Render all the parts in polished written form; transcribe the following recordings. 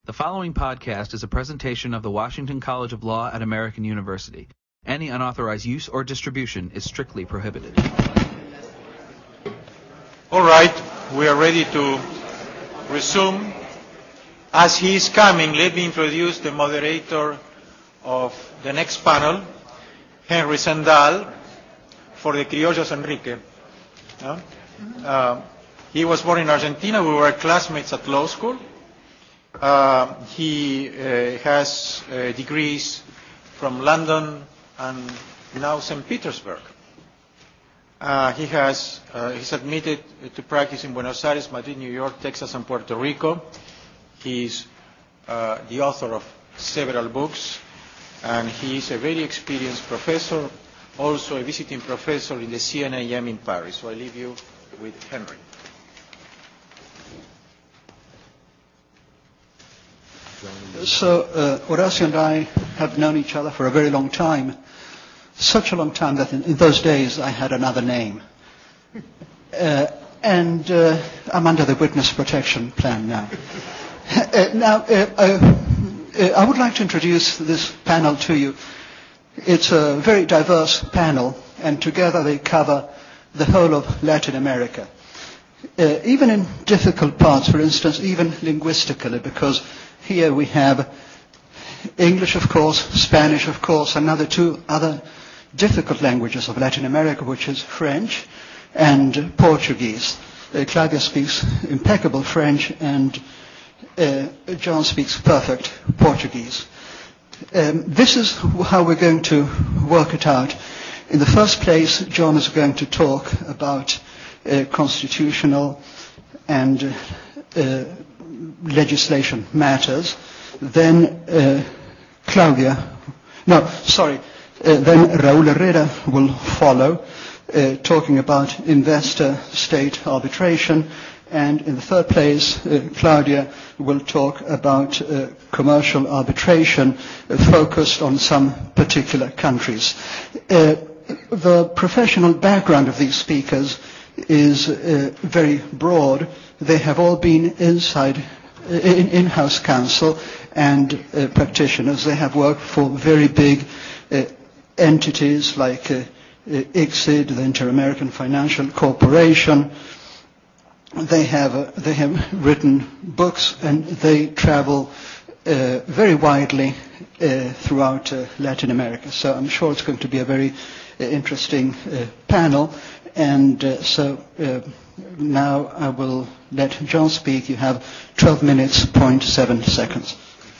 The following podcast is a presentation of the Washington College of Law at American University. Any unauthorized use or distribution is strictly prohibited. All right, we are ready to resume. As he is coming, let me introduce the moderator of the next panel, Henry Sendal, for the Criollos Enrique. He was born in Argentina. We were classmates at law school. He has degrees from London and now St. Petersburg. He's admitted to practice in Buenos Aires, Madrid, New York, Texas, and Puerto Rico. He's the author of several books, and he is a very experienced professor, also a visiting professor in the CNAM in Paris. So I leave you with Henry. So Horacio and I have known each other for a very long time, such a long time that in those days I had another name. And I'm under the witness protection plan now. I would like to introduce this panel to you. It's a very diverse panel, and together they cover the whole of Latin America. Even in difficult parts, for instance, even linguistically, because here we have English, of course, Spanish, of course, and two other difficult languages of Latin America, which is French and Portuguese. Claudia speaks impeccable French, and John speaks perfect Portuguese. This is how we're going to work it out. In the first place, John is going to talk about constitutional and legislation matters. Then then Raúl Herrera will follow, talking about investor-state arbitration. And in the third place, Claudia will talk about commercial arbitration focused on some particular countries. The professional background of these speakers is very broad. They have all been in-house counsel and practitioners. They have worked for very big entities like ICSID, the Inter-American Financial Corporation. They have written books, and they travel very widely throughout Latin America. So I'm sure it's going to be a very interesting panel. And so now I will let John speak. You have 12 minutes, 0.7 seconds.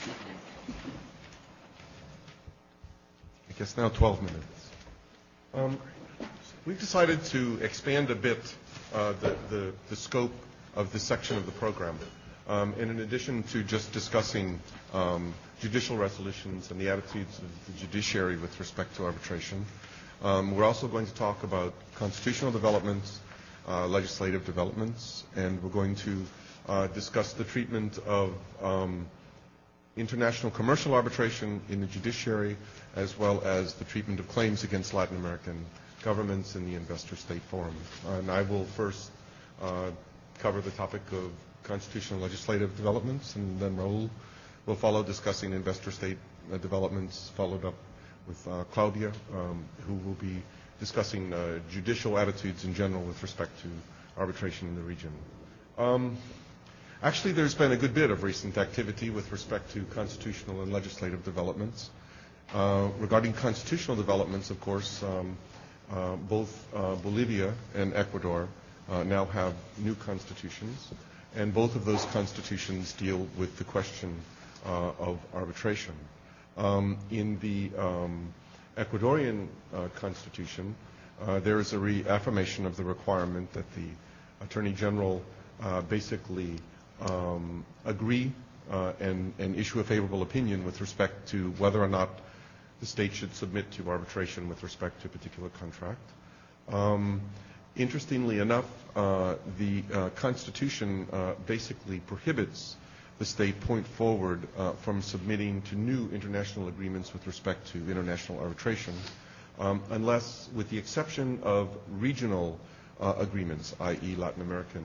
I guess now 12 minutes. We've decided to expand a bit the scope of this section of the program. And in addition to just discussing judicial resolutions and the attitudes of the judiciary with respect to arbitration, we're also going to talk about constitutional developments, legislative developments, and we're going to discuss the treatment of international commercial arbitration in the judiciary, as well as the treatment of claims against Latin American governments in the investor-state forum. And I will first cover the topic of constitutional legislative developments, and then Raúl will follow discussing investor-state developments, followed up with Claudia, who will be discussing judicial attitudes in general with respect to arbitration in the region. Actually, there's been a good bit of recent activity with respect to constitutional and legislative developments. Regarding constitutional developments, of course, both Bolivia and Ecuador now have new constitutions, and both of those constitutions deal with the question of arbitration. In the Ecuadorian constitution, there is a reaffirmation of the requirement that the Attorney General basically agree and issue a favorable opinion with respect to whether or not the state should submit to arbitration with respect to a particular contract. Interestingly enough, the Constitution basically prohibits the state point forward from submitting to new international agreements with respect to international arbitration, unless, with the exception of regional agreements, i.e. Latin American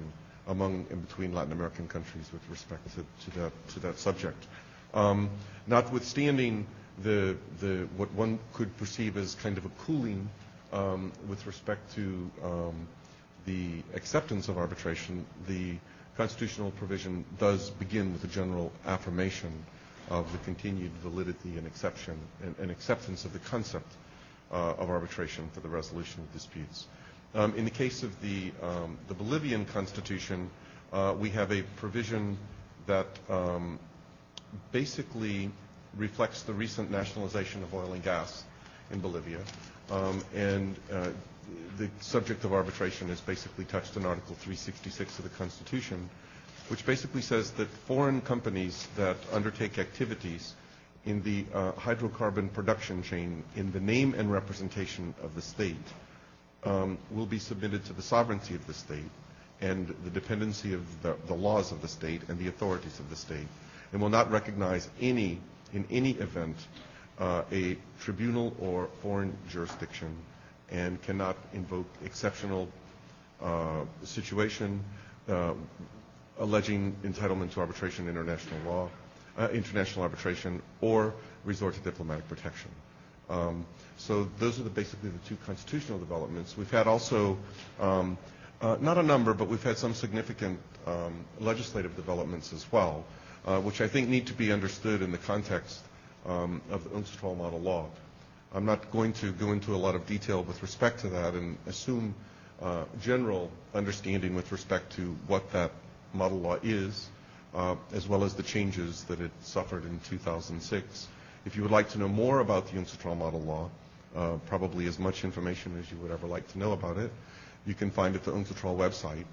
among and between Latin American countries with respect to that subject. Notwithstanding what one could perceive as kind of a cooling with respect to the acceptance of arbitration, the constitutional provision does begin with a general affirmation of the continued validity and acceptance of the concept of arbitration for the resolution of disputes. In the case of the Bolivian constitution, we have a provision that basically reflects the recent nationalization of oil and gas in Bolivia, and the subject of arbitration is basically touched in Article 366 of the Constitution, which basically says that foreign companies that undertake activities in the hydrocarbon production chain in the name and representation of the state will be submitted to the sovereignty of the state and the dependency of the laws of the state and the authorities of the state, and will not recognize in any event a tribunal or foreign jurisdiction, and cannot invoke exceptional situation alleging entitlement to arbitration, international law, international arbitration, or resort to diplomatic protection. So those are basically the two constitutional developments. We've had also, not a number, but we've had some significant legislative developments as well, which I think need to be understood in the context of the UNCITRAL model law. I'm not going to go into a lot of detail with respect to that and assume general understanding with respect to what that model law is, as well as the changes that it suffered in 2006. If you would like to know more about the UNCITRAL model law, probably as much information as you would ever like to know about it, you can find it at the UNCITRAL website,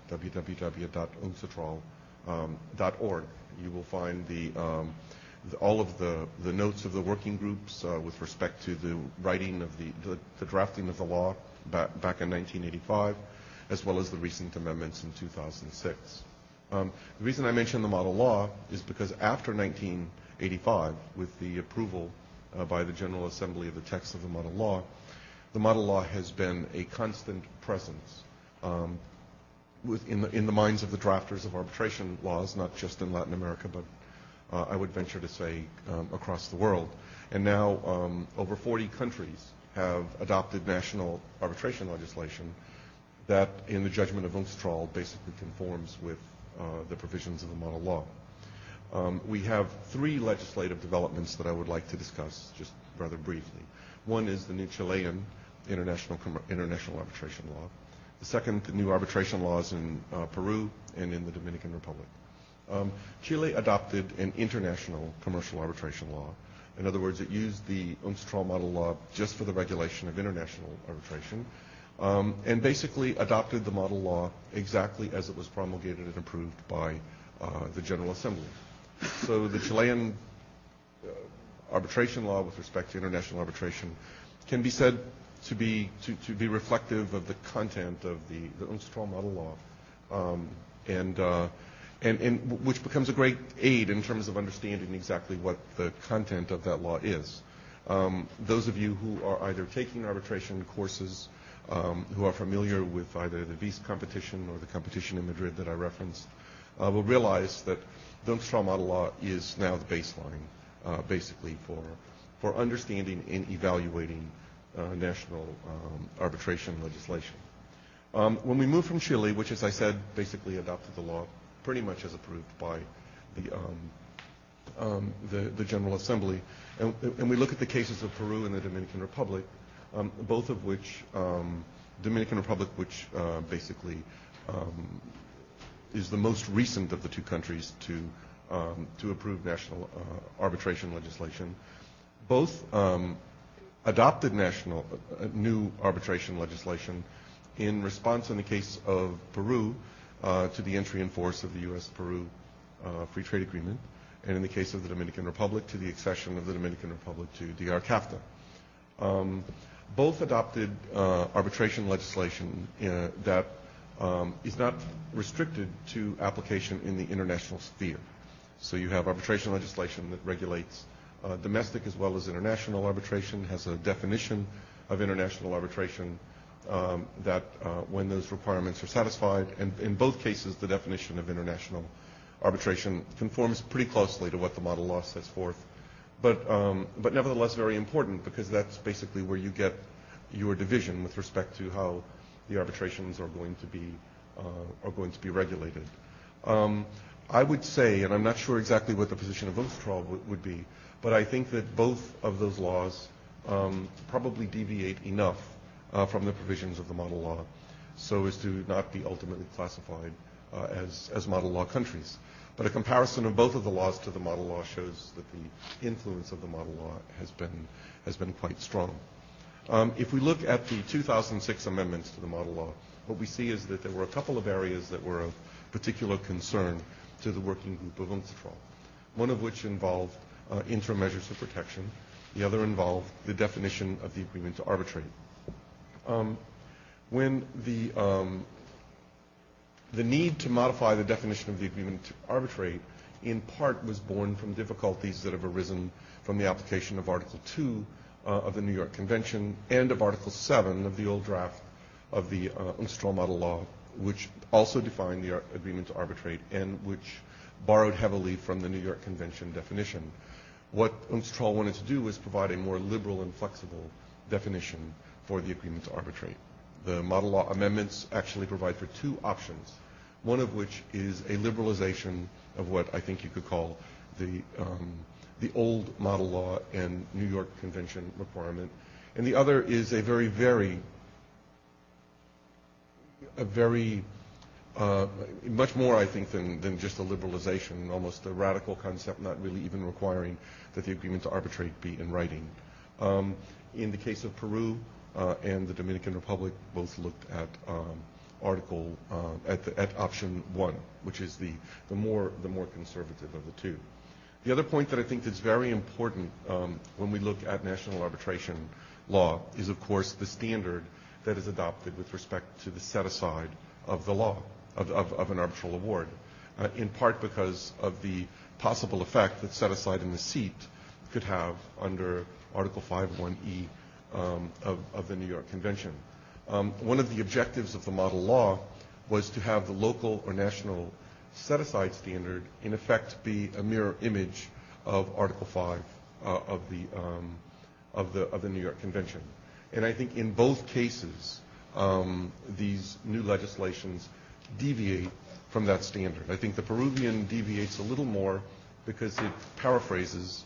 www.uncitral.org. You will find all of the notes of the working groups with respect to the writing of the drafting of the law back in 1985, as well as the recent amendments in 2006. The reason I mention the model law is because after 1985, with the approval by the General Assembly of the text of the model law has been a constant presence in the minds of the drafters of arbitration laws, not just in Latin America, but I would venture to say across the world. And now over 40 countries have adopted national arbitration legislation that, in the judgment of UNCITRAL, basically conforms with the provisions of the model law. We have three legislative developments that I would like to discuss just rather briefly. One is the new Chilean international arbitration law. The second, the new arbitration laws in Peru and in the Dominican Republic. Chile adopted an international commercial arbitration law. In other words, it used the UNCITRAL model law just for the regulation of international arbitration, and basically adopted the model law exactly as it was promulgated and approved by the General Assembly. So the Chilean arbitration law with respect to international arbitration can be said to be reflective of the content of the UNCITRAL model law, and which becomes a great aid in terms of understanding exactly what the content of that law is. Those of you who are either taking arbitration courses, who are familiar with either the VIS competition or the competition in Madrid that I referenced, will realize that the UNCITRAL model law is now the baseline, basically, for understanding and evaluating national arbitration legislation. When we moved from Chile, which, as I said, basically adopted the law pretty much as approved by the General Assembly, and we look at the cases of Peru and the Dominican Republic, both of which, Dominican Republic, which basically is the most recent of the two countries to approve national arbitration legislation, both adopted new arbitration legislation in response, in the case of Peru, to the entry in force of the U.S.-Peru Free Trade Agreement, and in the case of the Dominican Republic, to the accession of the Dominican Republic to DR-CAFTA. Both adopted arbitration legislation that is not restricted to application in the international sphere. So you have arbitration legislation that regulates domestic as well as international arbitration, has a definition of international arbitration, when those requirements are satisfied, and in both cases the definition of international arbitration conforms pretty closely to what the model law sets forth, but nevertheless very important, because that's basically where you get your division with respect to how the arbitrations are going to be regulated. I would say, and I'm not sure exactly what the position of Unstrol would be, but I think that both of those laws probably deviate enough from the provisions of the model law so as to not be ultimately classified as model law countries. But a comparison of both of the laws to the model law shows that the influence of the model law has been quite strong. If we look at the 2006 amendments to the model law, what we see is that there were a couple of areas that were of particular concern to the working group of UNCTAD, one of which involved interim measures of protection. The other involved the definition of the agreement to arbitrate. When the need to modify the definition of the agreement to arbitrate in part was born from difficulties that have arisen from the application of Article 2 of the New York Convention and of Article 7 of the old draft of the UNCTAD model law, which also defined the agreement to arbitrate and which borrowed heavily from the New York Convention definition. What UNCTAD wanted to do was provide a more liberal and flexible definition for the agreement to arbitrate. The model law amendments actually provide for two options, one of which is a liberalization of what I think you could call the old model law and New York Convention requirement, and the other is a very much more, I think, than just a liberalization, almost a radical concept, not really even requiring that the agreement to arbitrate be in writing. In the case of Peru and the Dominican Republic, both looked at at option 1, which is the more conservative of the two. The other point that I think that's very important when we look at national arbitration law is, of course, the standard that is adopted with respect to the set-aside of the law, of an arbitral award, in part because of the possible effect that set-aside in the seat could have under Article 5.1e of the New York Convention. One of the objectives of the model law was to have the local or national set-aside standard in effect be a mirror image of Article 5 of the New York Convention. And I think in both cases, these new legislations deviate from that standard. I think the Peruvian deviates a little more because it paraphrases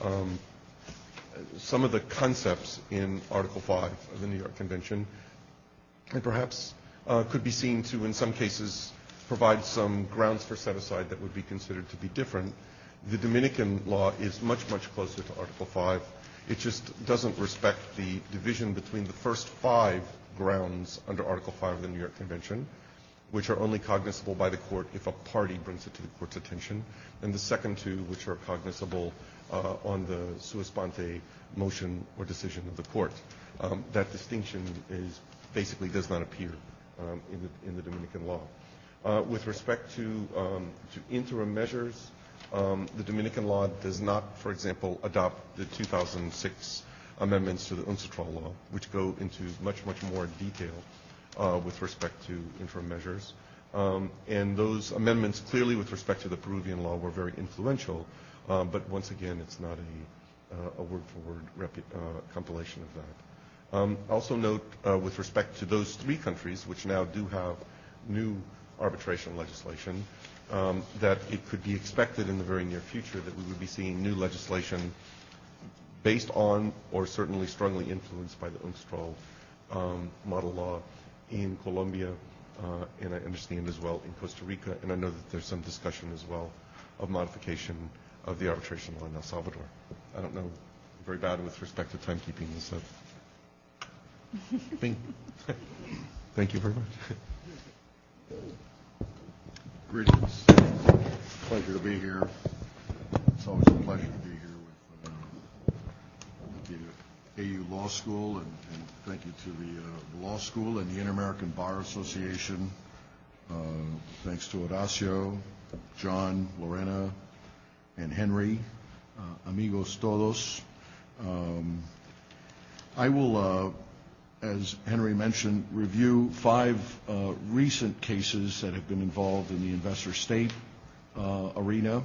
some of the concepts in Article 5 of the New York Convention, and perhaps could be seen to, in some cases, provide some grounds for set-aside that would be considered to be different. The Dominican law is much closer to Article 5. It just doesn't respect the division between the first 5 grounds under Article 5 of the New York Convention, which are only cognizable by the court if a party brings it to the court's attention, and the second 2, which are cognizable on the sua sponte motion or decision of the court. That distinction basically does not appear in the Dominican law. With respect to interim measures, the Dominican law does not, for example, adopt the 2006 amendments to the UNCTAD law, which go into much more detail with respect to interim measures. And those amendments, clearly with respect to the Peruvian law, were very influential, but once again, it's not a word-for-word compilation of that. Also note, with respect to those 3 countries, which now do have new arbitration legislation, that it could be expected in the very near future that we would be seeing new legislation based on or certainly strongly influenced by the UNCTAD model law in Colombia, and I understand as well in Costa Rica, and I know that there's some discussion as well of modification of the arbitration law in El Salvador. I don't know, I'm very bad with respect to timekeeping this up. Thank you very much. Greetings. Pleasure to be here. It's always a pleasure to be here with the AU Law School, and thank you to the Law School and the Inter-American Bar Association. Thanks to Horacio, John, Lorena, and Henry. Amigos todos. I will as Henry mentioned, review 5 recent cases that have been involved in the investor-state arena,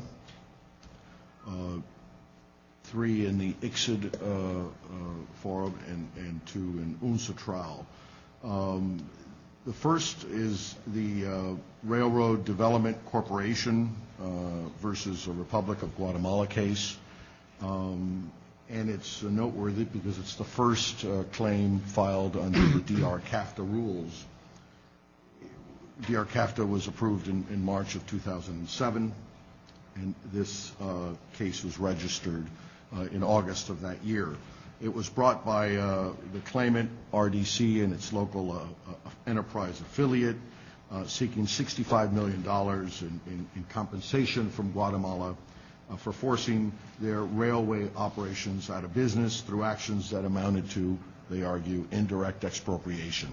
3 in the ICSID forum, and 2 in UNSA trial. The first is the Railroad Development Corporation versus the Republic of Guatemala case. And it's noteworthy because it's the first claim filed under the DR-CAFTA rules. DR-CAFTA was approved in March of 2007, and this case was registered in August of that year. It was brought by the claimant, RDC, and its local enterprise affiliate, seeking $65 million in compensation from Guatemala for forcing their railway operations out of business through actions that amounted to, they argue, indirect expropriation.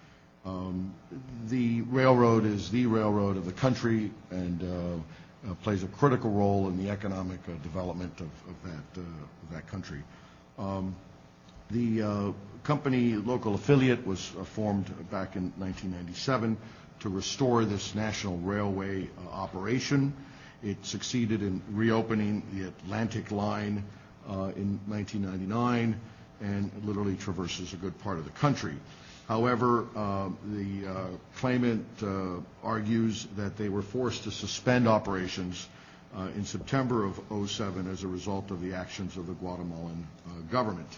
The railroad is the railroad of the country and plays a critical role in the economic development of that country. The company local affiliate was formed back in 1997 to restore this national railway operation. It succeeded in reopening the Atlantic Line in 1999 and literally traverses a good part of the country. However, the claimant argues that they were forced to suspend operations in September of 2007 as a result of the actions of the Guatemalan government.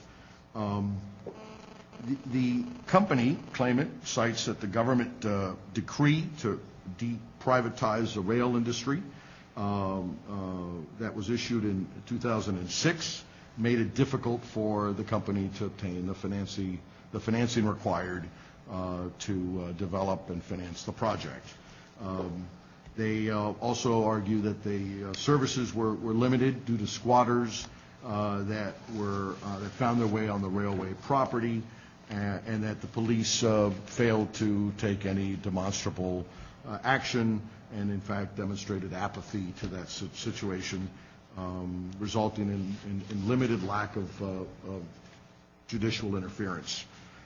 The company claimant cites that the government decree to deprivatize the rail industry that was issued in 2006 made it difficult for the company to obtain the financing required to develop and finance the project. They also argue that the services were limited due to squatters that found their way on the railway property, and that the police failed to take any demonstrable action and in fact demonstrated apathy to that situation, resulting in limited lack of judicial interference.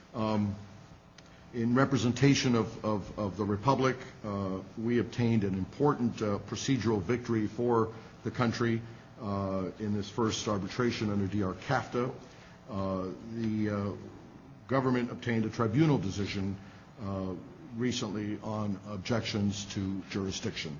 In representation of the Republic, we obtained an important procedural victory for the country in this first arbitration under DR-CAFTA. The government obtained a tribunal decision recently on objections to jurisdiction.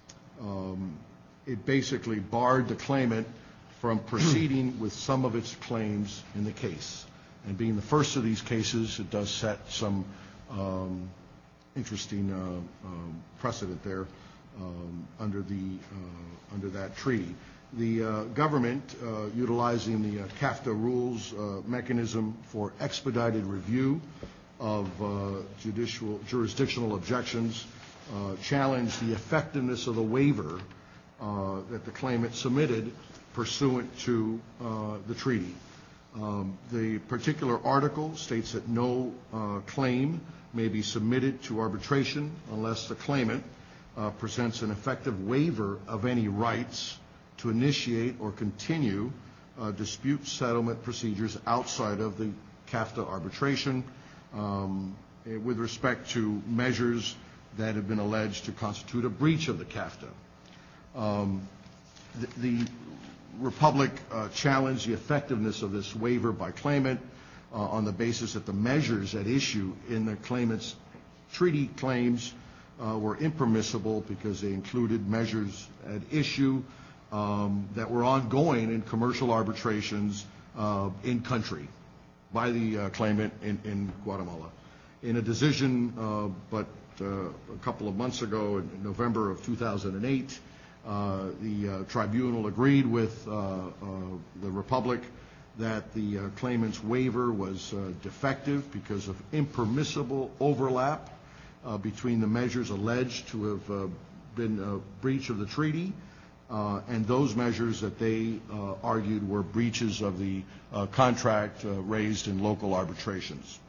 It basically barred the claimant from proceeding with some of its claims in the case. And being the first of these cases, it does set some interesting precedent there under that treaty. The government, utilizing the CAFTA rules mechanism for expedited review of jurisdictional objections, challenged the effectiveness of the waiver that the claimant submitted pursuant to the treaty. The particular article states that no claim may be submitted to arbitration unless the claimant presents an effective waiver of any rights to initiate or continue dispute settlement procedures outside of the CAFTA arbitration with respect to measures that have been alleged to constitute a breach of the CAFTA. The Republic challenged the effectiveness of this waiver by claimant on the basis that the measures at issue in the claimant's treaty claims were impermissible because they included measures at issue that were ongoing in commercial arbitrations in country by the claimant in Guatemala. In a decision a couple of months ago, in November of 2008, the tribunal agreed with the Republic that the claimant's waiver was defective because of impermissible overlap between the measures alleged to have been a breach of the treaty and those measures that they argued were breaches of the contract raised in local arbitrations.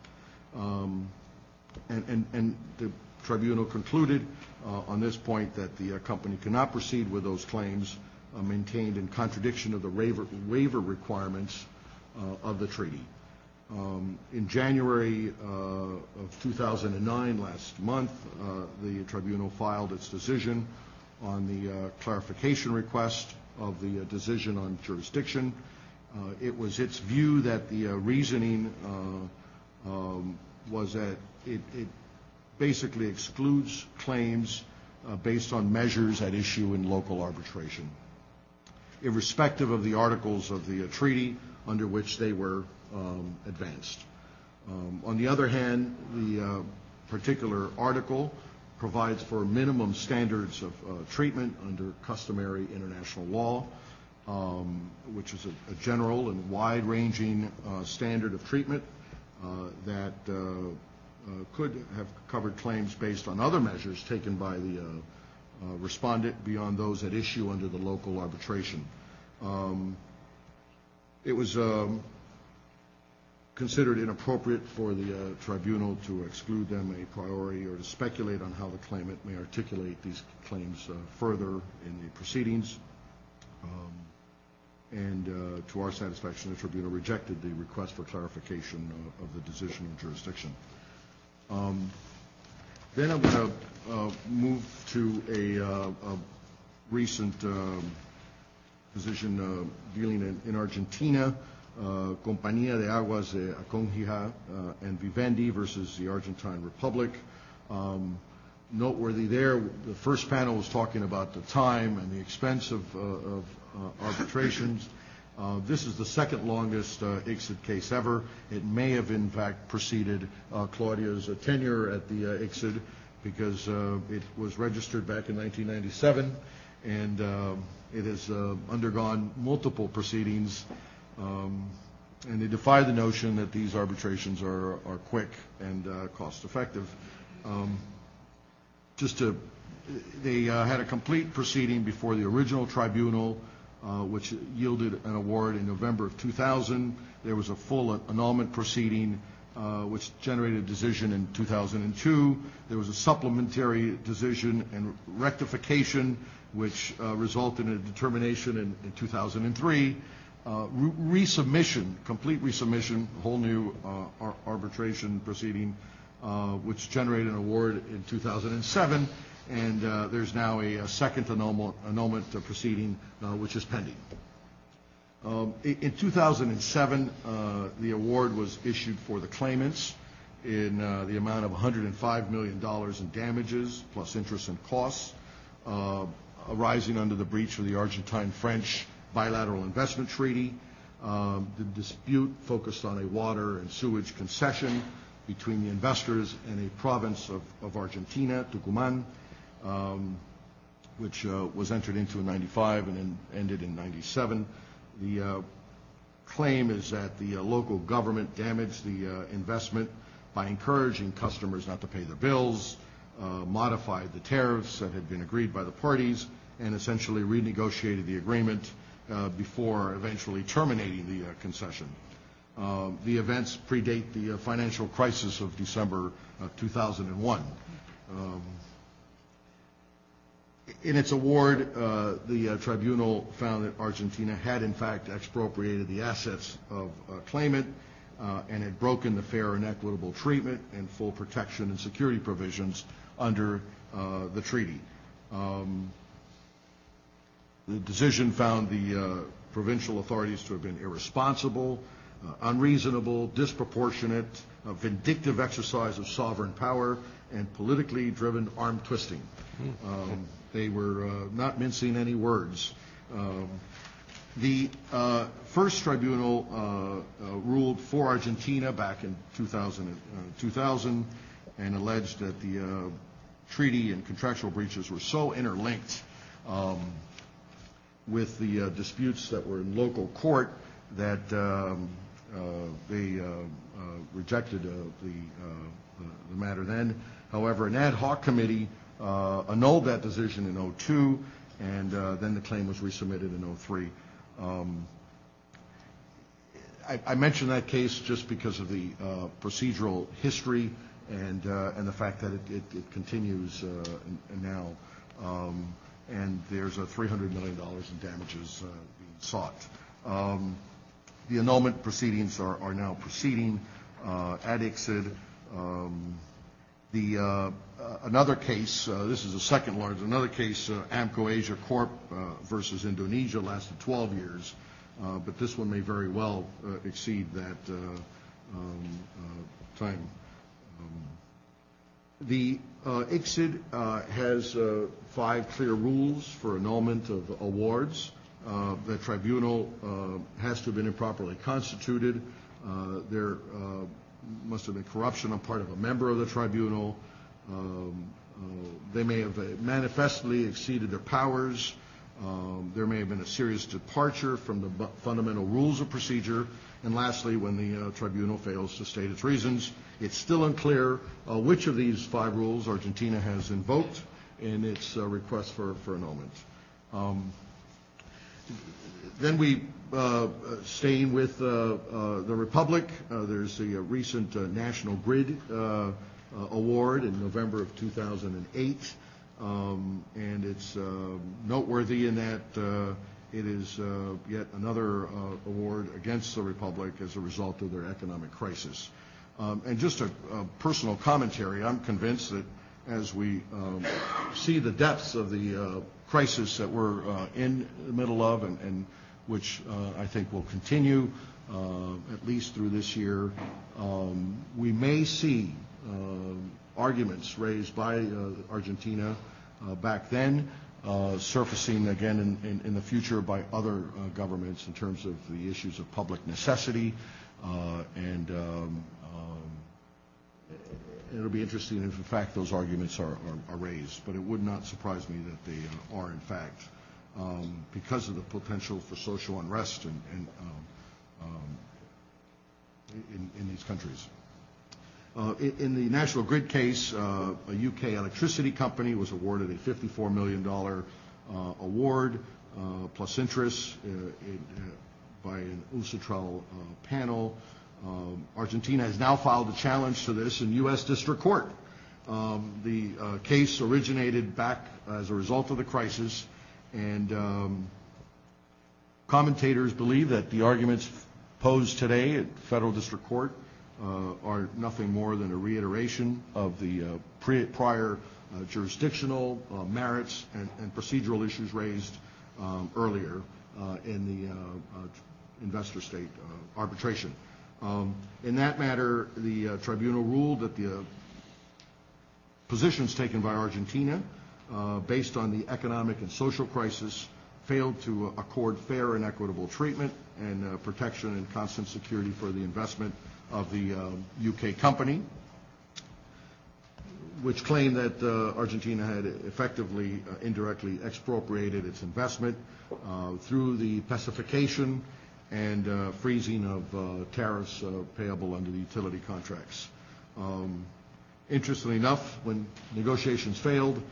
And the tribunal concluded on this point that the company cannot proceed with those claims maintained in contradiction of the waiver requirements of the treaty. In January of 2009, last month, the tribunal filed its decision on the clarification request of the decision on jurisdiction. It was its view that the reasoning was that it basically excludes claims based on measures at issue in local arbitration, irrespective of the articles of the treaty under which they were advanced. On the other hand, the particular article provides for minimum standards of treatment under customary international law, which is a general and wide-ranging standard of treatment that could have covered claims based on other measures taken by the respondent beyond those at issue under the local arbitration. It was considered inappropriate for the tribunal to exclude them a priori or to speculate on how the claimant may articulate these claims further in the proceedings. And to our satisfaction, the tribunal rejected the request for clarification of the decision of jurisdiction. Then I'm going to move to a recent position dealing in Argentina, Compañía de Aguas de Aconquija and Vivendi versus the Argentine Republic. Noteworthy there, the first panel was talking about the time and the expense of arbitrations. This is the second longest ICSID case ever. It may have, in fact, preceded Claudia's tenure at the ICSID because it was registered back in 1997, and it has undergone multiple proceedings, and they defy the notion that these arbitrations are quick and cost-effective. They had a complete proceeding before the original tribunal, which yielded an award in November of 2000. There was a full annulment proceeding, which generated a decision in 2002. There was a supplementary decision and rectification, which resulted in a determination in 2003. Resubmission, complete resubmission, whole new arbitration proceeding, which generated an award in 2007. And there's now a second annulment proceeding, which is pending. In 2007, the award was issued for the claimants in the amount of $105 million in damages, plus interest and costs, arising under the breach of the Argentine-French bilateral investment treaty. The dispute focused on a water and sewage concession between the investors and a province of Argentina, Tucumán, which was entered into in 95 and then ended in 97. The claim is that the local government damaged the investment by encouraging customers not to pay their bills, modified the tariffs that had been agreed by the parties, and essentially renegotiated the agreement before eventually terminating the concession. The events predate the financial crisis of December 2001. In its award, the tribunal found that Argentina had in fact expropriated the assets of a claimant and had broken the fair and equitable treatment and full protection and security provisions under the treaty. The decision found the provincial authorities to have been irresponsible, unreasonable, disproportionate, vindictive exercise of sovereign power, and politically driven arm twisting. They were not mincing any words. The first tribunal ruled for Argentina back in 2000 and alleged that the treaty and contractual breaches were so interlinked with the disputes that were in local court that they rejected the matter then. However, an ad hoc committee annulled that decision in 2002, and then the claim was resubmitted in 2003. I mention that case just because of the procedural history and the fact that it continues now, and there's a $300 million in damages being sought. the annulment proceedings are now proceeding at ICSID. Another case, this is the second largest, another case, Amco Asia Corp versus Indonesia, lasted 12 years, but this one may very well exceed that time. The ICSID has 5 clear rules for annulment of awards. The tribunal has to have been improperly constituted. There must have been corruption on part of a member of the tribunal. They may have manifestly exceeded their powers. There may have been a serious departure from the fundamental rules of procedure. And lastly, when the tribunal fails to state its reasons, it's still unclear which of these 5 rules Argentina has invoked in its request for annulment. Then we, staying with the Republic, there's a recent National Grid award in November of 2008, and it's noteworthy in that it is yet another award against the Republic as a result of their economic crisis. And just a personal commentary, I'm convinced that as we see the depths of the crisis that we're in the middle of, and which I think will continue at least through this year, we may see arguments raised by Argentina back then surfacing again in the future by other governments in terms of the issues of public necessity, and it'll be interesting if in fact those arguments are raised, but it would not surprise me that they are in fact, because of the potential for social unrest in these countries. In the National Grid case, a UK electricity company was awarded a $54 million award plus interest by an UNCITRAL panel. Argentina has now filed a challenge to this in U.S. District Court. The case originated back as a result of the crisis, and commentators believe that the arguments posed today at Federal District Court are nothing more than a reiteration of the prior jurisdictional merits and procedural issues raised earlier in the investor-state arbitration. In that matter, the tribunal ruled that the positions taken by Argentina, based on the economic and social crisis, failed to accord fair and equitable treatment and protection and constant security for the investment of the UK company, which claimed that Argentina had effectively indirectly expropriated its investment through the pacification and freezing of tariffs payable under the utility contracts. Interestingly enough, when negotiations failed,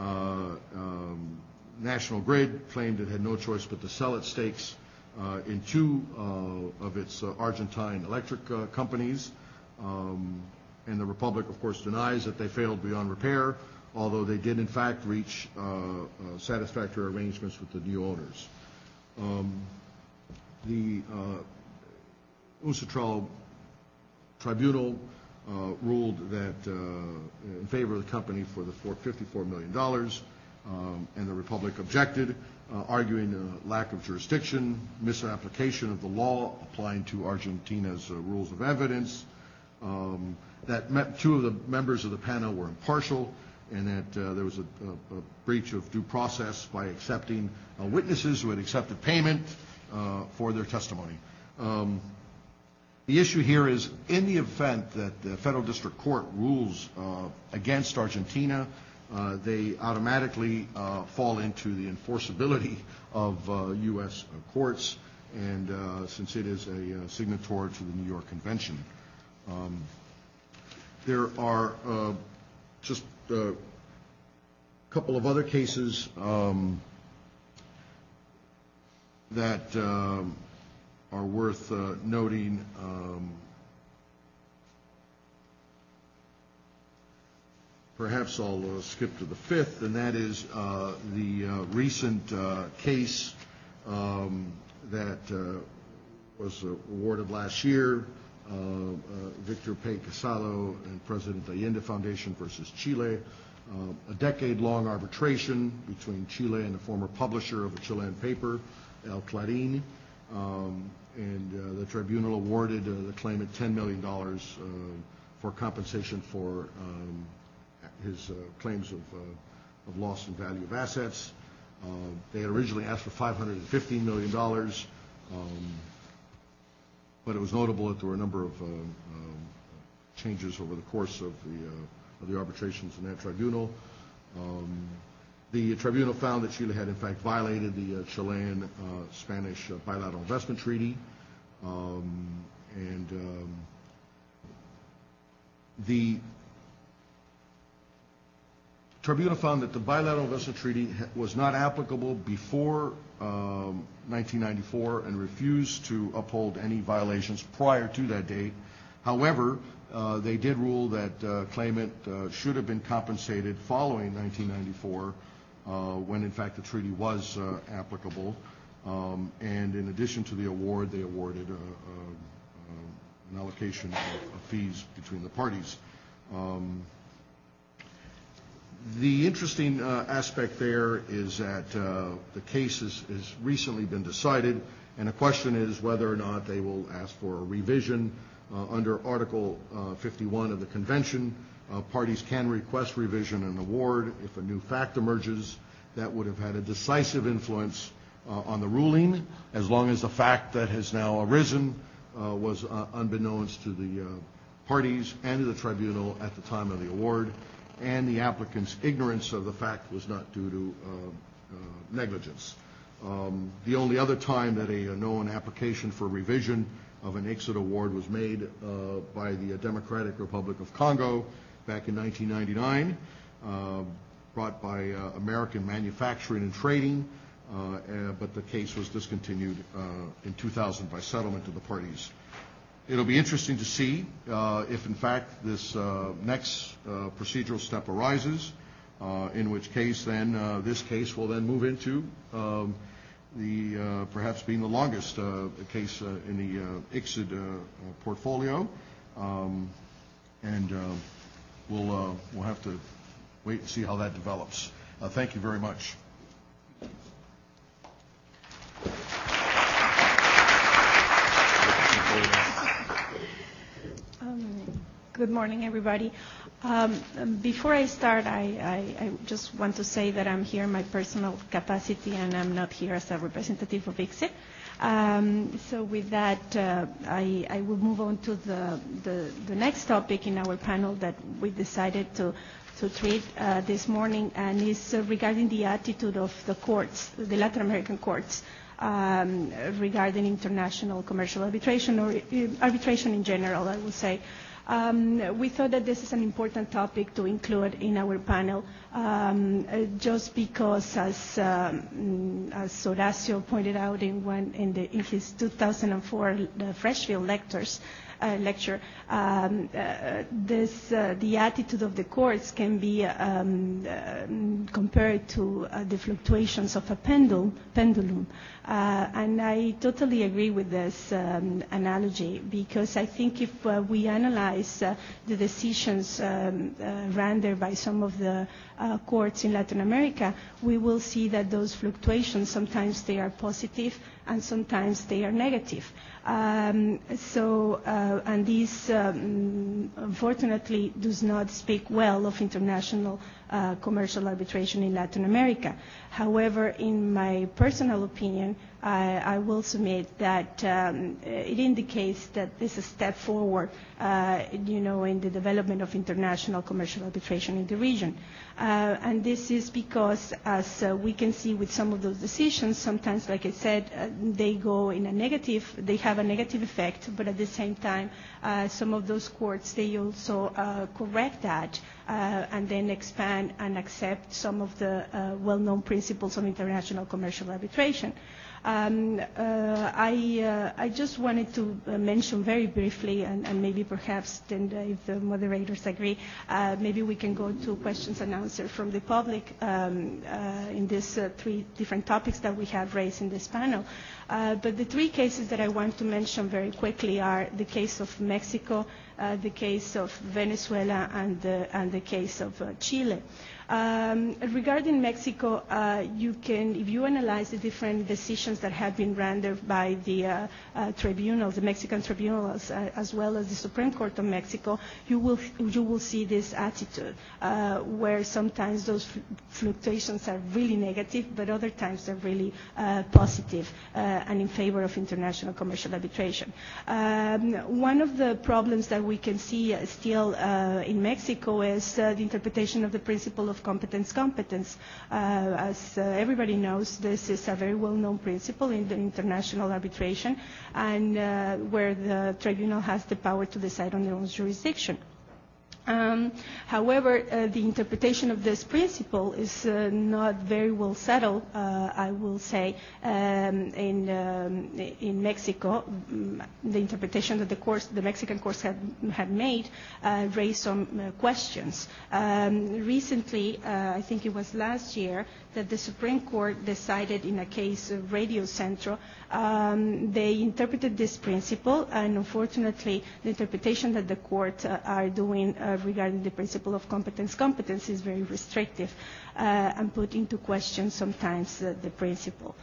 National Grid claimed it had no choice but to sell its stakes in 2 of its Argentine electric companies. And the Republic, of course, denies that they failed beyond repair, although they did in fact reach satisfactory arrangements with the new owners. The UNCITRAL tribunal ruled that in favor of the company for the $54 million, and the Republic objected, arguing lack of jurisdiction, misapplication of the law applying to Argentina's rules of evidence, that 2 of the members of the panel were impartial, and that there was a breach of due process by accepting witnesses who had accepted payment for their testimony. The issue here is, in the event that the Federal District Court rules against Argentina, they automatically fall into the enforceability of U.S. courts, and since it is a signatory to the New York Convention. There are just a couple of other cases that are worth noting. Perhaps I'll skip to the 5th, and that is the recent case that was awarded last year. Victor P. Casado and President Allende Foundation versus Chile. A decade-long arbitration between Chile and the former publisher of a Chilean paper, El Clarín. And the tribunal awarded the claimant $10 million for compensation for his claims of loss in value of assets. They had originally asked for $515 million, but it was notable that there were a number of changes over the course of the arbitrations in that tribunal. The tribunal found that Chile had in fact violated the Chilean-Spanish bilateral investment treaty, the tribunal found that the bilateral investment treaty was not applicable before 1994 and refused to uphold any violations prior to that date. However, they did rule that claimant should have been compensated following 1994 when in fact the treaty was applicable. And in addition to the award, they awarded an allocation of fees between the parties. The interesting aspect there is that the case has recently been decided, and the question is whether or not they will ask for a revision. Under Article 51 of the Convention, parties can request revision and award if a new fact emerges that would have had a decisive influence on the ruling, as long as the fact that has now arisen was unbeknownst to the parties and to the tribunal at the time of the award, and the applicant's ignorance of the fact was not due to negligence. The only other time that a known application for revision of an ICSID award was made by the Democratic Republic of Congo back in 1999, brought by American Manufacturing and Trading, but the case was discontinued in 2000 by settlement of the parties. It'll be interesting to see if, in fact, this next procedural step arises, in which case then this case will then move into the perhaps being the longest case in the ICSID portfolio, and we'll have to wait and see how that develops. Thank you very much. Good morning, everybody. Before I start, I just want to say that I'm here in my personal capacity and I'm not here as a representative of ICSID. So with that, I will move on to the next topic in our panel that we decided to treat this morning, and is regarding the attitude of the courts, the Latin American courts, regarding international commercial arbitration, or arbitration in general, I would say. We thought that this is an important topic to include in our panel, just because, as Horacio pointed out in his 2004 Freshfield lecture, the attitude of the courts can be compared to the fluctuations of a pendulum. And I totally agree with this analogy, because I think if we analyze the decisions rendered by some of the courts in Latin America, we will see that those fluctuations, sometimes they are positive and sometimes they are negative. And this unfortunately does not speak well of international commercial arbitration in Latin America. However, in my personal opinion, I will submit that it indicates that this is a step forward, in the development of international commercial arbitration in the region. And this is because, as we can see with some of those decisions, sometimes, like I said, they go in a negative, they have a negative effect, but at the same time, some of those courts, they also correct that and then expand and accept some of the well-known principles of international commercial arbitration. I just wanted to mention very briefly, and maybe perhaps then if the moderators agree, maybe we can go to questions and answers from the public in these three different topics that we have raised in this panel. But the three cases that I want to mention very quickly are the case of Mexico, the case of Venezuela, and the case of Chile. Regarding Mexico, you can, if you analyze the different decisions that have been rendered by the tribunals, the Mexican tribunals, as well as the Supreme Court of Mexico, you will see this attitude, where sometimes those fluctuations are really negative, but other times they're really positive and in favor of international commercial arbitration. One of the problems that we can see still in Mexico is the interpretation of the principle of competence. As everybody knows, this is a very well-known principle in the international arbitration, and where the tribunal has the power to decide on their own jurisdiction. However, the interpretation of this principle is not very well settled, I will say, in Mexico. The interpretation that the Mexican courts had made raised some questions. Recently, I think it was last year, that the Supreme Court decided in a case of Radio Centro. They interpreted this principle, and unfortunately, the interpretation that the court are doing regarding the principle of competence is very restrictive and put into question sometimes the principle.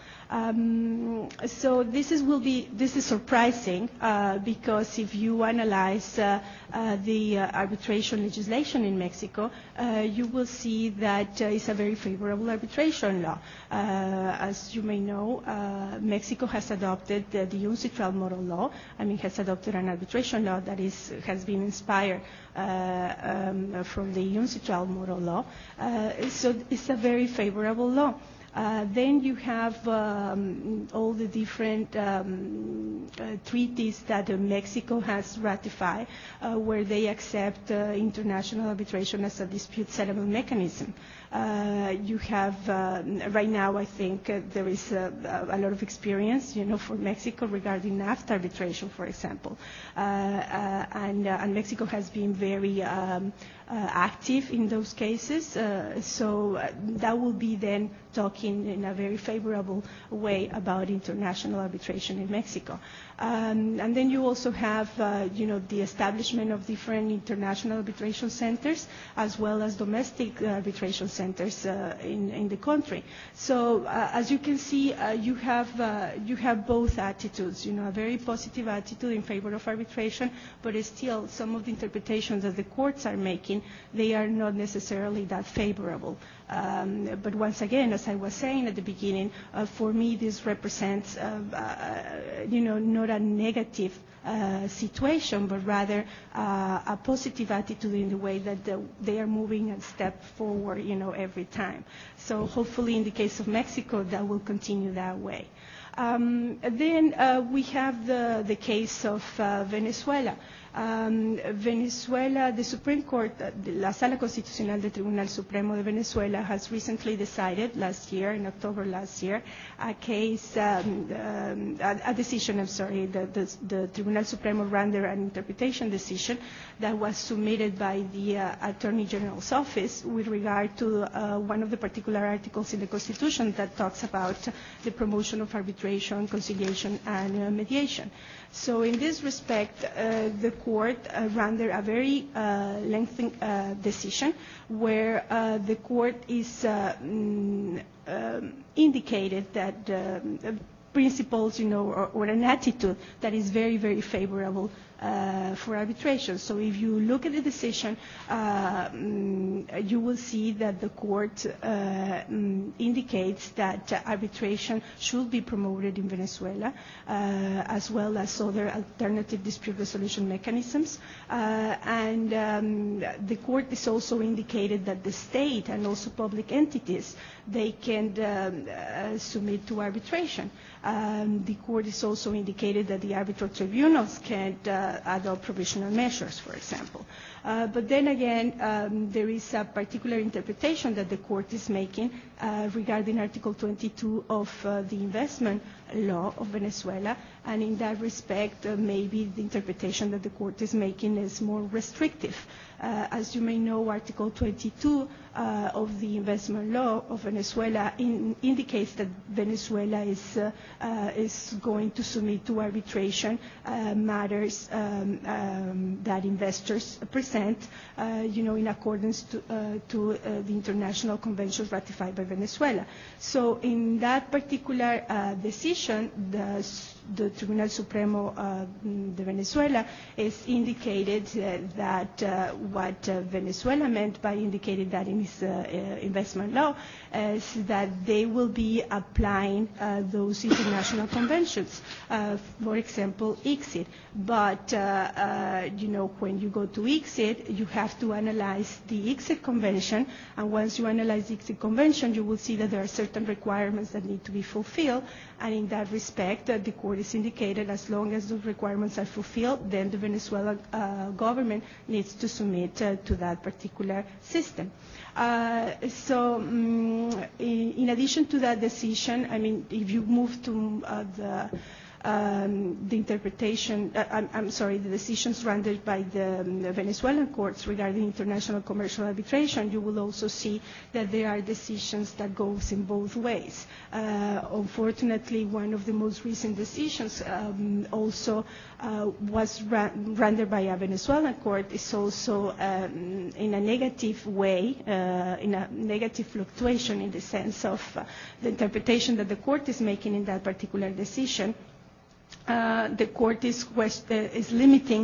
So this is surprising because if you analyze the arbitration legislation in Mexico, you will see that it's a very favorable arbitration law. As you may know, Mexico has adopted the UNCITRAL model law. Has adopted an arbitration law that has been inspired from the UNCITRAL model law. So it's a very favorable law. Then you have all the different treaties that Mexico has ratified, where they accept international arbitration as a dispute settlement mechanism. You have, right now, I think there is a lot of experience, for Mexico regarding NAFTA arbitration, for example. And Mexico has been very active in those cases. So that will be then talking in a very favorable way about international arbitration in Mexico. And then you also have, the establishment of different international arbitration centers, as well as domestic arbitration centers in the country. So as you can see, you have both attitudes, a very positive attitude in favor of arbitration, but still some of the interpretations that the courts are making, they are not necessarily that favorable. But once again, as I was saying at the beginning, for me this represents, not a negative situation, but rather a positive attitude in the way that they are moving a step forward, every time. So hopefully in the case of Mexico, that will continue that way. Then we have the case of Venezuela. Venezuela, the Supreme Court, la Sala Constitucional del Tribunal Supremo de Venezuela has recently decided in October last year, a decision, the Tribunal Supremo rendered an interpretation decision that was submitted by the Attorney General's office with regard to one of the particular articles in the Constitution that talks about the promotion of arbitration, conciliation, and mediation. So in this respect, the court rendered a very lengthy decision where the court is indicated that principles, or an attitude that is very, very favorable for arbitration. So if you look at the decision, you will see that the court indicates that arbitration should be promoted in Venezuela, as well as other alternative dispute resolution mechanisms. And the court is also indicated that the state and also public entities, they can submit to arbitration. The court is also indicated that the arbitral tribunals can adopt provisional measures, for example. But then again, there is a particular interpretation that the court is making regarding Article 22 of the investment law of Venezuela, and in that respect, maybe the interpretation that the court is making is more restrictive. As you may know, Article 22 of the investment law of Venezuela indicates that Venezuela is going to submit to arbitration matters that investors present, in accordance to the international conventions ratified by Venezuela. So in that particular decision, the Tribunal Supremo de Venezuela is indicated that what Venezuela meant by indicating that in its investment law is that they will be applying those international conventions, for example, ICSID. But, when you go to ICSID, you have to analyze the ICSID convention, and once you analyze the ICSID convention, you will see that there are certain requirements that need to be fulfilled, and in that respect, the court is indicated as long as those requirements are fulfilled, then the Venezuelan government needs to submit to that particular system. In addition to that decision, if you move to the interpretation, the decisions rendered by the Venezuelan courts regarding international commercial arbitration, you will also see that there are decisions that goes in both ways. Unfortunately, one of the most recent decisions also was rendered by a Venezuelan court is also in a negative way, in a negative fluctuation in the sense of the interpretation that the court is making in that particular decision. The court is limiting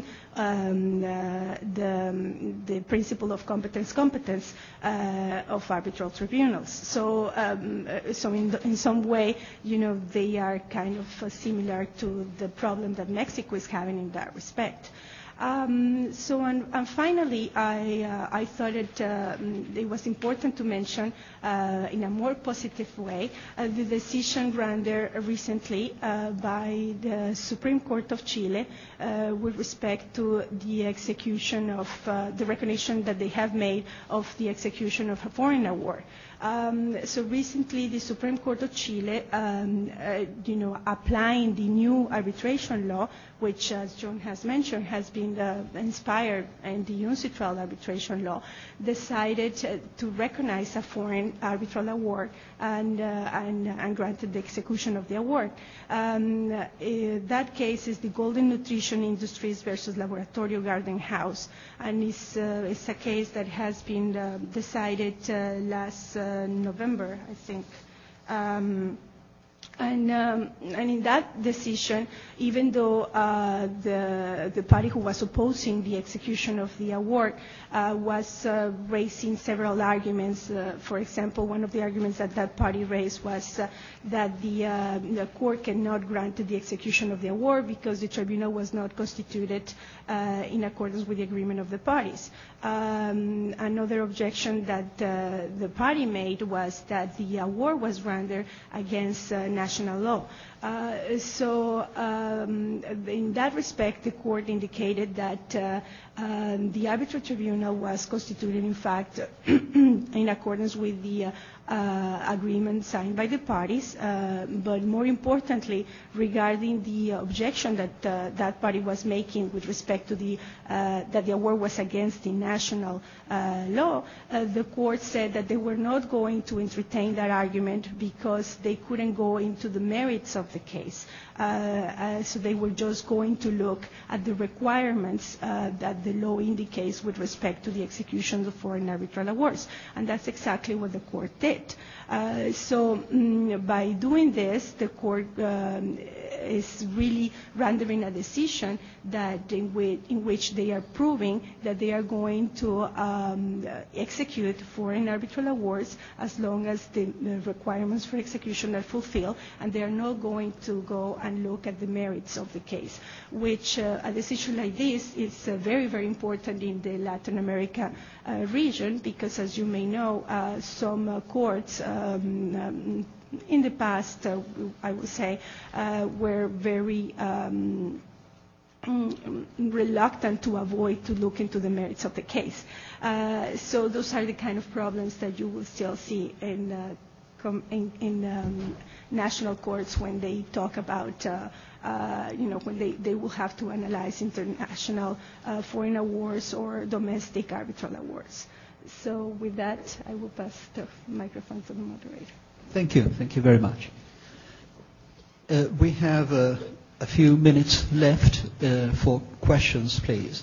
the principle of competence of arbitral tribunals. So in some way, they are kind of similar to the problem that Mexico is having in that respect. And finally, I thought it was important to mention in a more positive way the decision rendered recently by the Supreme Court of Chile with respect to the execution of the recognition that they have made of the execution of a foreign award. So recently, the Supreme Court of Chile, applying the new arbitration law, which, as John has mentioned, has been inspired in the UNCITRAL arbitration law, decided to recognize a foreign arbitral award and granted the execution of the award. That case is the Golden Nutrition Industries versus Laboratorio Garden House, and it's a case that has been decided last November, I think. And in that decision, even though the party who was opposing the execution of the award was raising several arguments, for example, one of the arguments that party raised was that the court cannot grant the execution of the award because the tribunal was not constituted in accordance with the agreement of the parties. Another objection that the party made was that the award was rendered against national law. In that respect, the court indicated that the arbitral tribunal was constituted, in fact, in accordance with the agreement signed by the parties, but more importantly, regarding the objection that that party was making with respect to that the award was against the national law, the court said that they were not going to entertain that argument because they couldn't go into the merits of the case. So they were just going to look at the requirements that the law indicates with respect to the execution of foreign arbitral awards, and that's exactly what the court did. By doing this, the court is really rendering a decision that in which they are proving that they are going to execute foreign arbitral awards as long as the requirements for execution are fulfilled, and they are not going to go and look at the merits of the case, which a decision like this is very, very important in the Latin America region because, as you may know, some courts in the past, I would say, were very reluctant to avoid to look into the merits of the case. So those are the kind of problems that you will still see in national courts when they talk about, when they will have to analyze international foreign awards or domestic arbitral awards. So with that, I will pass the microphone to the moderator. Thank you. Thank you very much. We have a few minutes left for questions, please.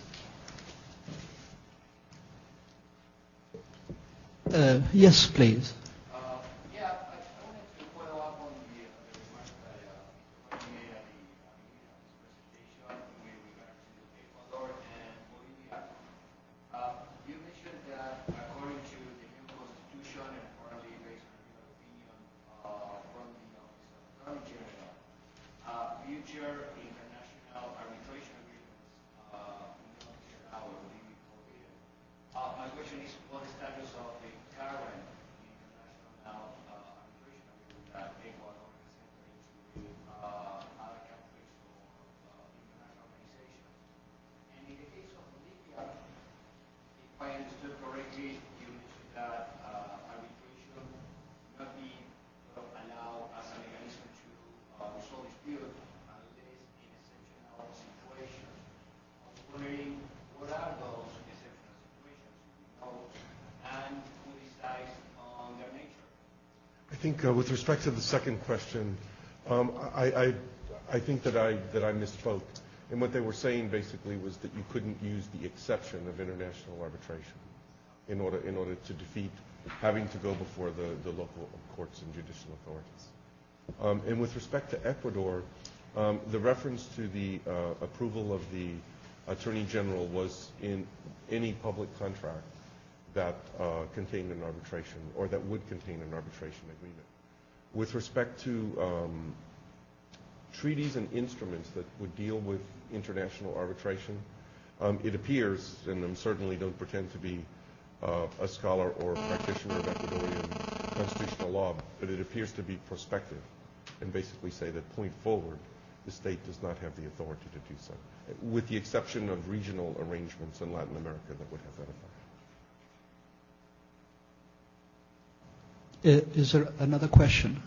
Yes, please. Yeah, I wanted to follow up on the remarks that Mr. made at the presentation with regard to Ecuador and Bolivia. You mentioned that according to the new constitution and apparently based on your opinion from the Office of Attorney General, future international arbitration agreements will not be allowed or be forbidden. My question is, what is the status of the current international arbitration agreement that Ecuador has entered into with other countries or international organizations? And in the case of Bolivia, if I understood correctly, you mentioned that arbitration will not be allowed as a mechanism to resolve disputes unless in exceptional situations. I was wondering, what are those exceptional situations, and who decides on their nature? I think with respect to the second question, I think that I misspoke. And what they were saying basically was that you couldn't use the exception of international arbitration in order to defeat having to go before the local courts and judicial authorities. And with respect to Ecuador, the reference to the approval of the Attorney General was in any public contract that contained an arbitration or that would contain an arbitration agreement. With respect to treaties and instruments that would deal with international arbitration, it appears, and I certainly don't pretend to be a scholar or practitioner of Ecuadorian constitutional law, but it appears to be prospective and basically say that point forward, the state does not have the authority to do so, with the exception of regional arrangements in Latin America that would have that effect. Is there another question?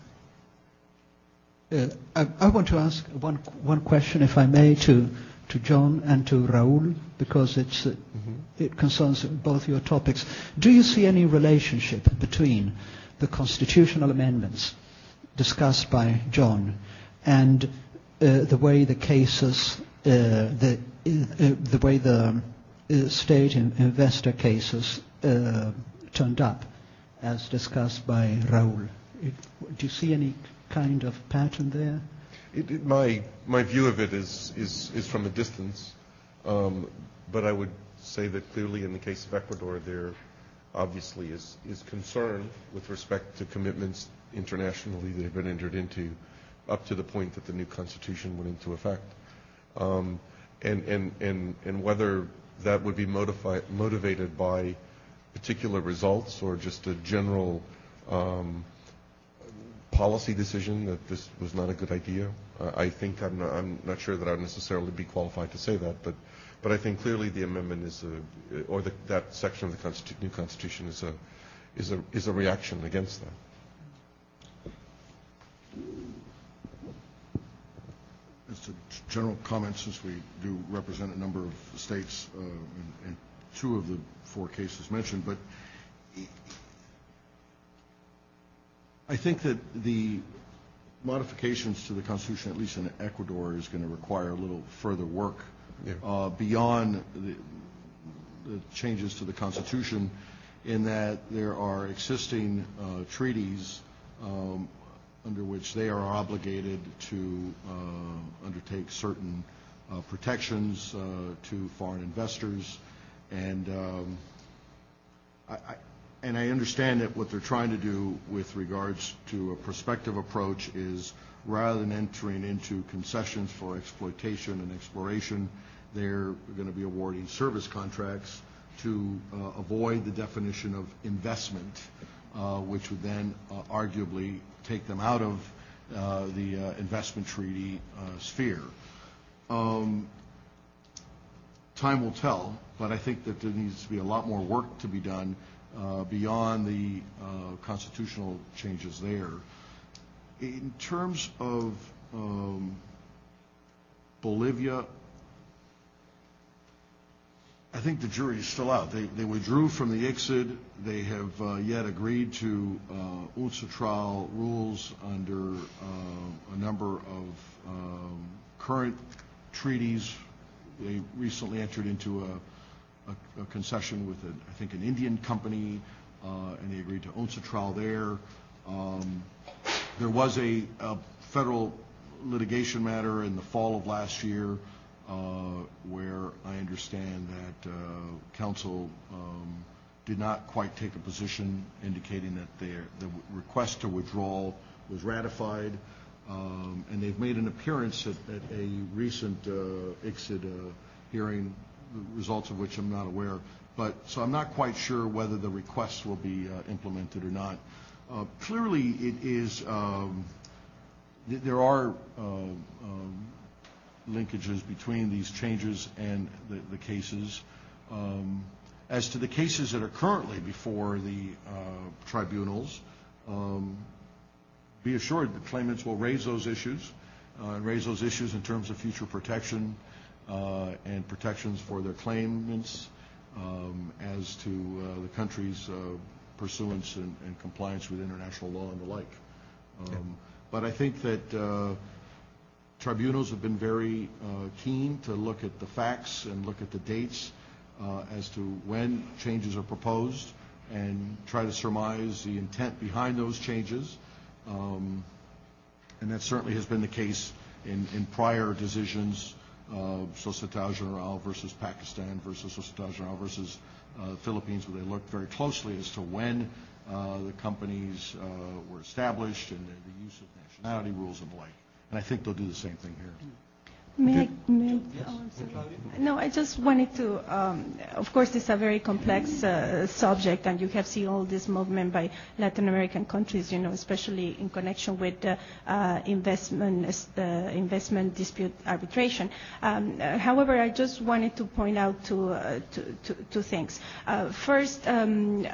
I want to ask one question, if I may, to John and to Raul, because it concerns both your topics. Do you see any relationship between the constitutional amendments discussed by John and the way the cases, the way the state investor cases turned up, as discussed by Raul? Do you see any kind of pattern there? My view of it is from a distance, but I would say that clearly in the case of Ecuador, there obviously is concern with respect to commitments internationally that have been entered into up to the point that the new constitution went into effect, and whether that would be motivated by particular results or just a general policy decision that this was not a good idea. I think I'm not sure that I would necessarily be qualified to say that, but I think clearly the amendment that section of the new constitution is a reaction against that. Just a general comment, since we do represent a number of states in two of the four cases mentioned, but I think that the modifications to the Constitution, at least in Ecuador, is going to require a little further work beyond the changes to the Constitution, in that there are existing treaties under which they are obligated to undertake certain protections to foreign investors, and I understand that what they're trying to do with regards to a prospective approach is, rather than entering into concessions for exploitation and exploration, they're going to be awarding service contracts to avoid the definition of investment, which would then arguably take them out of the investment treaty sphere. Time will tell, but I think that there needs to be a lot more work to be done beyond the constitutional changes there. In terms of Bolivia, I think the jury is still out. They withdrew from the ICSID. They have yet agreed to UNCITRAL rules under a number of current treaties. They recently entered into a concession with, I think, an Indian company, and they agreed to UNCITRAL there. There was a federal litigation matter in the fall of last year where I understand that counsel did not quite take a position indicating that the request to withdraw was ratified, and they've made an appearance at a recent ICSID hearing, the results of which I'm not aware. So I'm not quite sure whether the request will be implemented or not. Clearly, it is. There are linkages between these changes and the cases. As to the cases that are currently before the tribunals, be assured the claimants will raise those issues in terms of future protection and protections for their claimants as to the country's pursuance and compliance with international law and the like. But I think that tribunals have been very keen to look at the facts and look at the dates as to when changes are proposed and try to surmise the intent behind those changes. And that certainly has been the case in prior decisions, Societal Generale versus Pakistan versus Societal Generale versus Philippines, where they looked very closely as to when the companies were established and the use of nationality rules and the like. And I think they'll do the same thing here. No, I just wanted to, of course, this is a very complex subject, and you have seen all this movement by Latin American countries, especially in connection with investment dispute arbitration. However, I just wanted to point out two things. First, it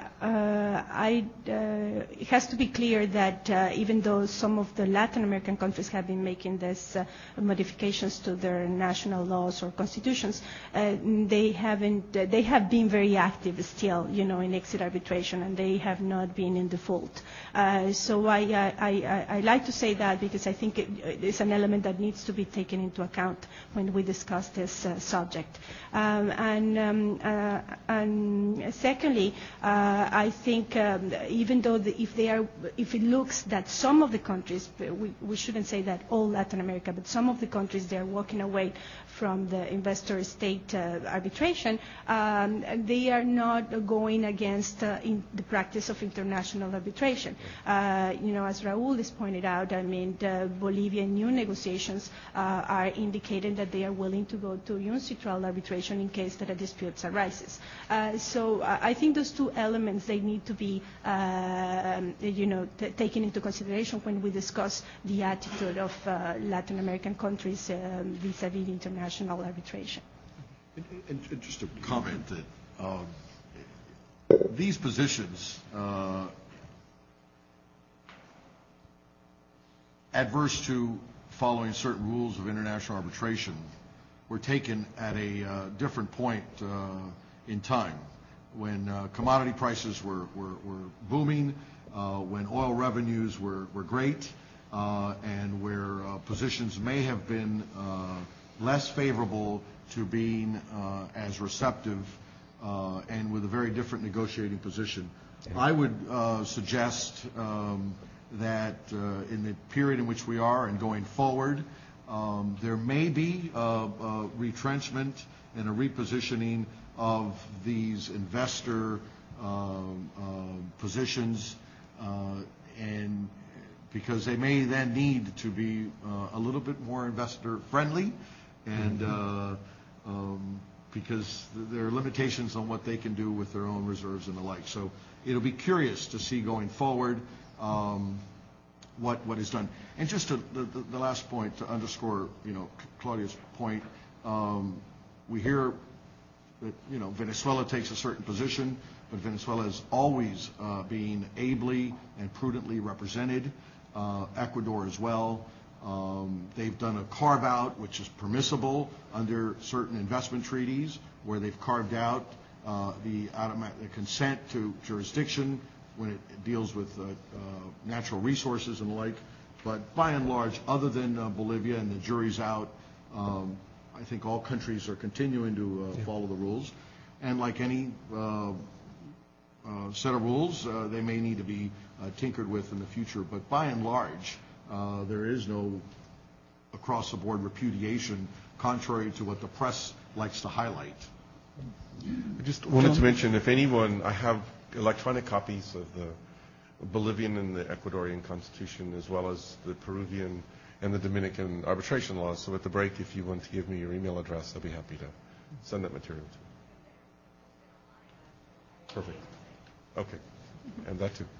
has to be clear that even though some of the Latin American countries have been making these modifications to their national laws or constitutions, they have been very active still, in ICSID arbitration, and they have not been in default. So I like to say that because I think it's an element that needs to be taken into account when we discuss this subject. And secondly, I think even though if it looks that some of the countries, we shouldn't say that all Latin America, but some of the countries, they're walking away from the investor-state arbitration, they are not going against in the practice of international arbitration. As Raul has pointed out, the Bolivian new negotiations are indicating that they are willing to go to UNCITRAL arbitration in case that a dispute arises. So I think those two elements, they need to be taken into consideration when we discuss the attitude of Latin American countries vis-a-vis international arbitration. And just to comment that these positions adverse to following certain rules of international arbitration were taken at a different point in time, when commodity prices were booming, when oil revenues were great, and where positions may have been less favorable to being as receptive and with a very different negotiating position. I would suggest that in the period in which we are and going forward, there may be a retrenchment and a repositioning of these investor positions, and because they may then need to be a little bit more investor friendly, and because there are limitations on what they can do with their own reserves and the like. So it'll be curious to see going forward what is done. And just the last point to underscore, Claudia's point, we hear that, Venezuela takes a certain position, but Venezuela is always being ably and prudently represented. Ecuador as well. They've done a carve-out, which is permissible under certain investment treaties, where they've carved out the consent to jurisdiction when it deals with natural resources and the like. But by and large, other than Bolivia, and the jury's out, I think all countries are continuing to follow the rules. And like any set of rules, they may need to be tinkered with in the future. But by and large, there is no across-the-board repudiation, contrary to what the press likes to highlight. I just wanted to mention, if anyone, I have electronic copies of the Bolivian and the Ecuadorian Constitution, as well as the Peruvian and the Dominican arbitration laws. So at the break, if you want to give me your email address, I'll be happy to send that material to you. Perfect. Okay. And that too.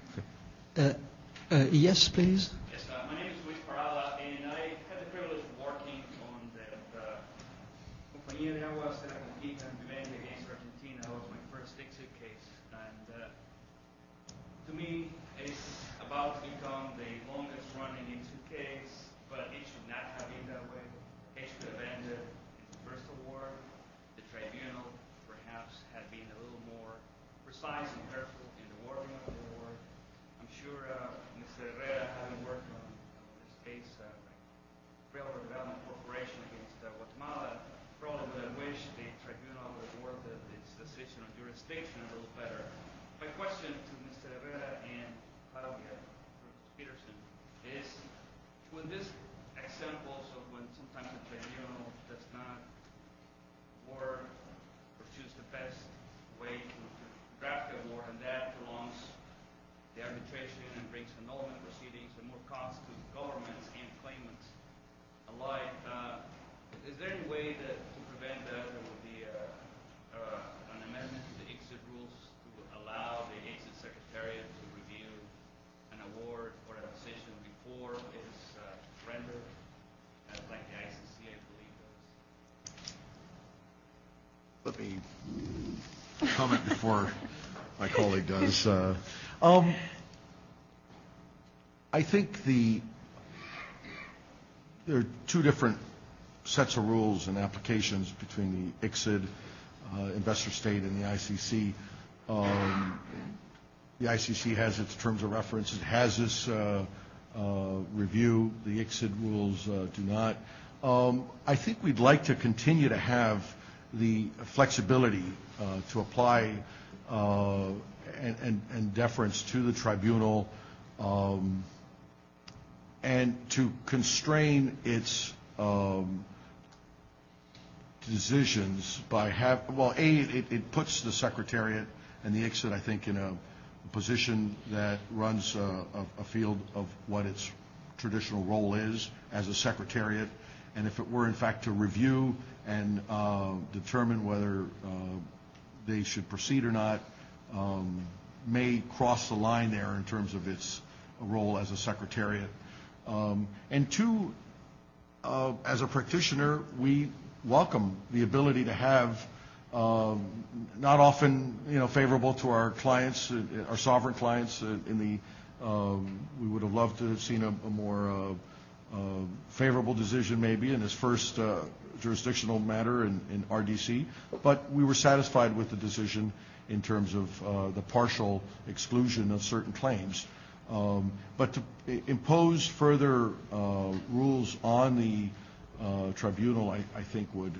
Yes, please. Yes, my name is Luis Parada, and I had the privilege of working on the Compañía de Aguas de la Conquista and Vivendi against Argentina. That was my first exit case. And to me, it's about to become the longest running exit case, but it should not have been that way. It should have ended in the first award. The tribunal perhaps had been a little more precise and careful in the wording of the award. I'm sure Mr. Herrera, having worked on this case, Railroad Development Corporation against Guatemala, probably would have wished the tribunal would have worded its decision on jurisdiction a little better. My question to Mr. Herrera and Claudia Peterson is, when these examples of when sometimes the tribunal does not word or choose the best way to draft the award, and that prolongs the arbitration and brings annulment proceedings and more costs to governments and claimants alike, is there any way that to prevent that there would be an amendment to the exit rules to allow the exit secretariat to review an award or a decision before it's rendered, like the ICC, I believe, does? Let me comment before my colleague does. I think there are two different sets of rules and applications between the ICSID, investor state, and the ICC. The ICC has its terms of reference. It has this review. The ICSID rules do not. I think we'd like to continue to have the flexibility to apply and deference to the tribunal, and to constrain its decisions by it puts the Secretariat and the ICSID, I think, in a position that runs a field of what its traditional role is as a Secretariat. And if it were, in fact, to review and determine whether they should proceed or not, may cross the line there in terms of its role as a Secretariat. And two, as a practitioner, we welcome the ability to have, not often, favorable to our clients, our sovereign clients. We would have loved to have seen a more favorable decision, maybe, in this first jurisdictional matter in RDC. But we were satisfied with the decision in terms of the partial exclusion of certain claims. But to impose further rules on the tribunal, I think, would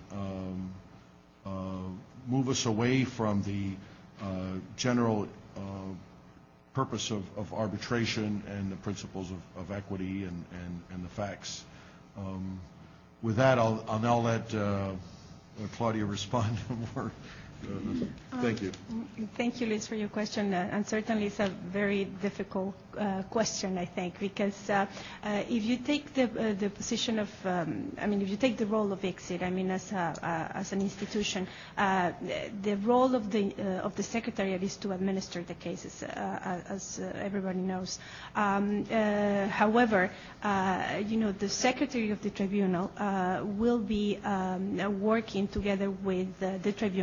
move us away from the general purpose of arbitration and the principles of equity and the facts. With that, I'll now let Claudia respond more. Thank you. Thank you, Liz, for your question. And certainly it's a very difficult question, I think, because if you take the position of, if you take the role of ICSID, as an institution, the role of the Secretariat is to administer the cases, as everybody knows. However, the Secretary of the Tribunal will be working together with the Tribunal when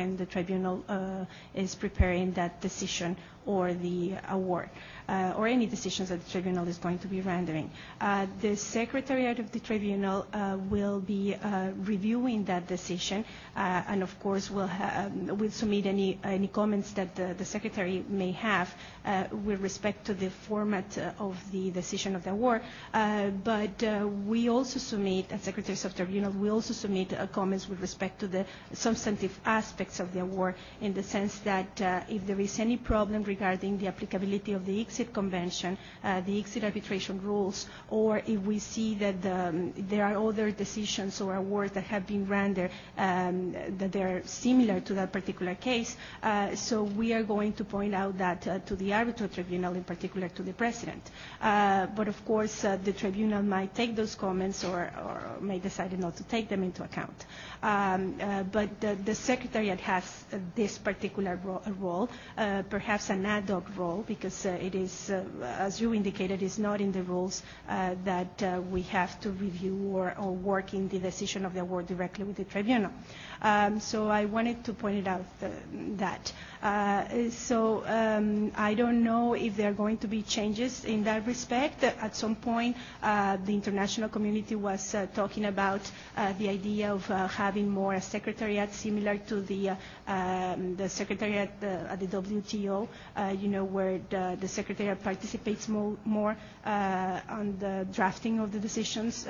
when the tribunal is preparing that decision or the award, or any decisions that the tribunal is going to be rendering. The Secretariat of the Tribunal will be reviewing that decision, and of course will submit any comments that the Secretary may have with respect to the format of the decision of the award. But we also submit, as Secretaries of the Tribunal, we also submit comments with respect to the substantive aspects of the award, in the sense that if there is any problem regarding the applicability of the ICSID Convention, the ICSID arbitration rules, or if we see that there are other decisions or awards that have been rendered that they are similar to that particular case, so we are going to point out that to the arbitral tribunal, in particular to the President. But of course, the tribunal might take those comments or may decide not to take them into account. But the Secretariat has this particular role, perhaps an ad hoc role, because it is, as you indicated, is not in the rules that we have to review or work in the decision of the award directly with the tribunal. So I wanted to point it out that. So I don't know if there are going to be changes in that respect. At some point, the international community was talking about the idea of having more a secretariat similar to the secretariat at the WTO, where the secretariat participates more on the drafting of the decisions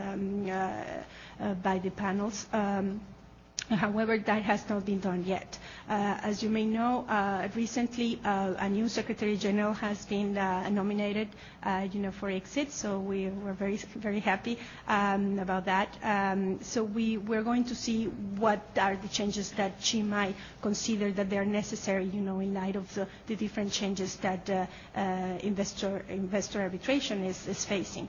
by the panels. However, that has not been done yet. As you may know, recently a new Secretary General has been nominated, for ICSID. So we were very happy about that. So we're going to see what are the changes that she might consider that they are necessary, in light of the different changes that investor arbitration is facing.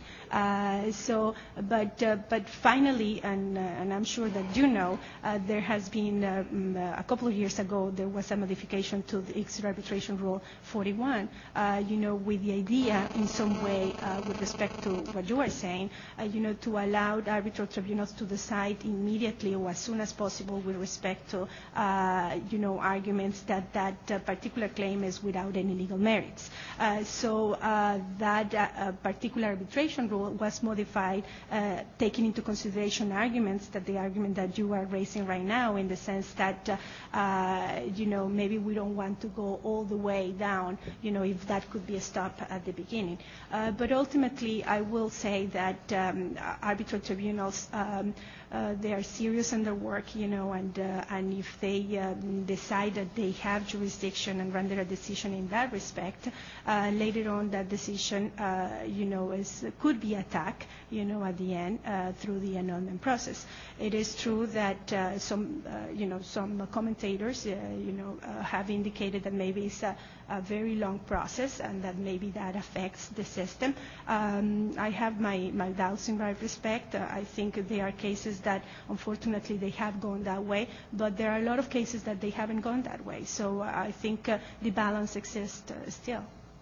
But finally, and I'm sure that there has been a couple of years ago, there was a modification to the ICSID arbitration rule 41, with the idea in some way, with respect to what you are saying, to allow arbitral tribunals to decide immediately or as soon as possible with respect to, arguments that particular claim is without any legal merits. So that particular arbitration rule was modified, taking into consideration arguments that the argument that you are raising right now, in the sense that, maybe we don't want to go all the way down, if that could be a stop at the beginning. But ultimately, I will say that arbitral tribunals, they are serious in their work, and if they decide that they have jurisdiction and render a decision in that respect, later on that decision, could be attacked, at the end through the annulment process. It is true that some commentators, have indicated that maybe it's a very long process and that maybe that affects the system. I have my doubts in that respect. I think there are cases that unfortunately they have gone that way, but there are a lot of cases that they haven't gone that way. So I think the balance exists still.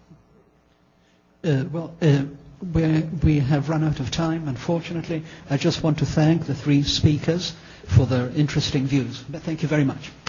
We have run out of time, unfortunately. I just want to thank the three speakers for their interesting views. Thank you very much.